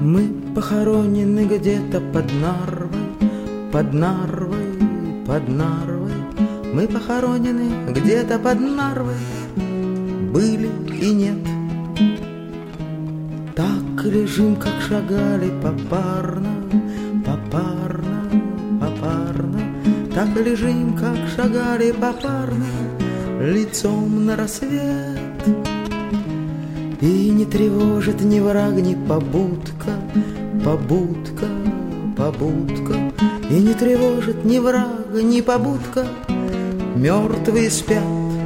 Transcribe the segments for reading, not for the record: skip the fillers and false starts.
Мы похоронены где-то под Нарвой, под Нарвой, под Нарвой. Мы похоронены где-то под Нарвой, были и нет. Так лежим, как шагали попарно, попарно, попарно. Так лежим, как шагали попарно, лицом на рассвет. И не тревожит ни враг, ни побудка, побудка, побудка. И не тревожит ни врага, ни побудка. Мертвые спят.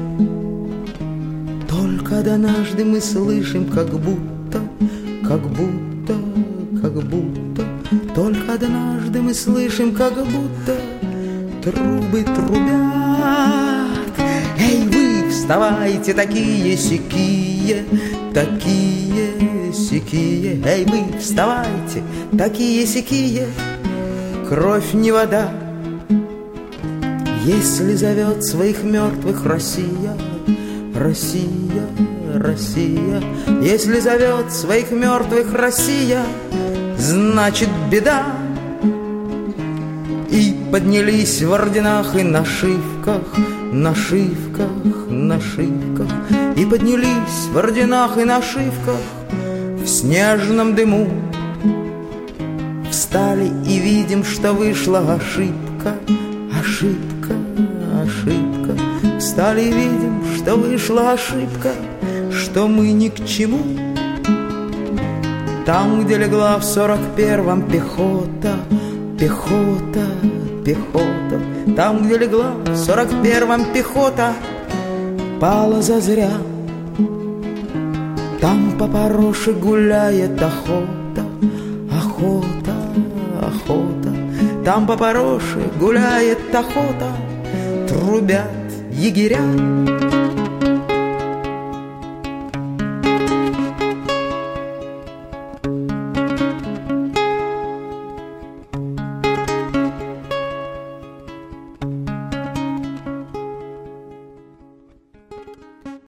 Только однажды мы слышим, как будто, как будто, как будто. Только однажды мы слышим, как будто трубы трубят. Эй, вы вставайте, такие-сякие, такие-сякие. Эй, вы вставайте, такие-сякие. Кровь не вода, если зовет своих мертвых Россия, Россия, Россия. Если зовет своих мертвых Россия, значит беда. И поднялись в орденах и нашивках, нашивках, нашивках. И поднялись в орденах и нашивках в снежном дыму. Встали и видим, что вышла ошибка, ошибка, ошибка. Встали и видим, что вышла ошибка, что мы ни к чему. Там, где легла в 41-м пехота, пехота, пехота. Там, где легла в 41-м пехота, пала зазря. Там по Пороше гуляет охота, охота, охота. Там по Пороше гуляет охота, трубят егеря.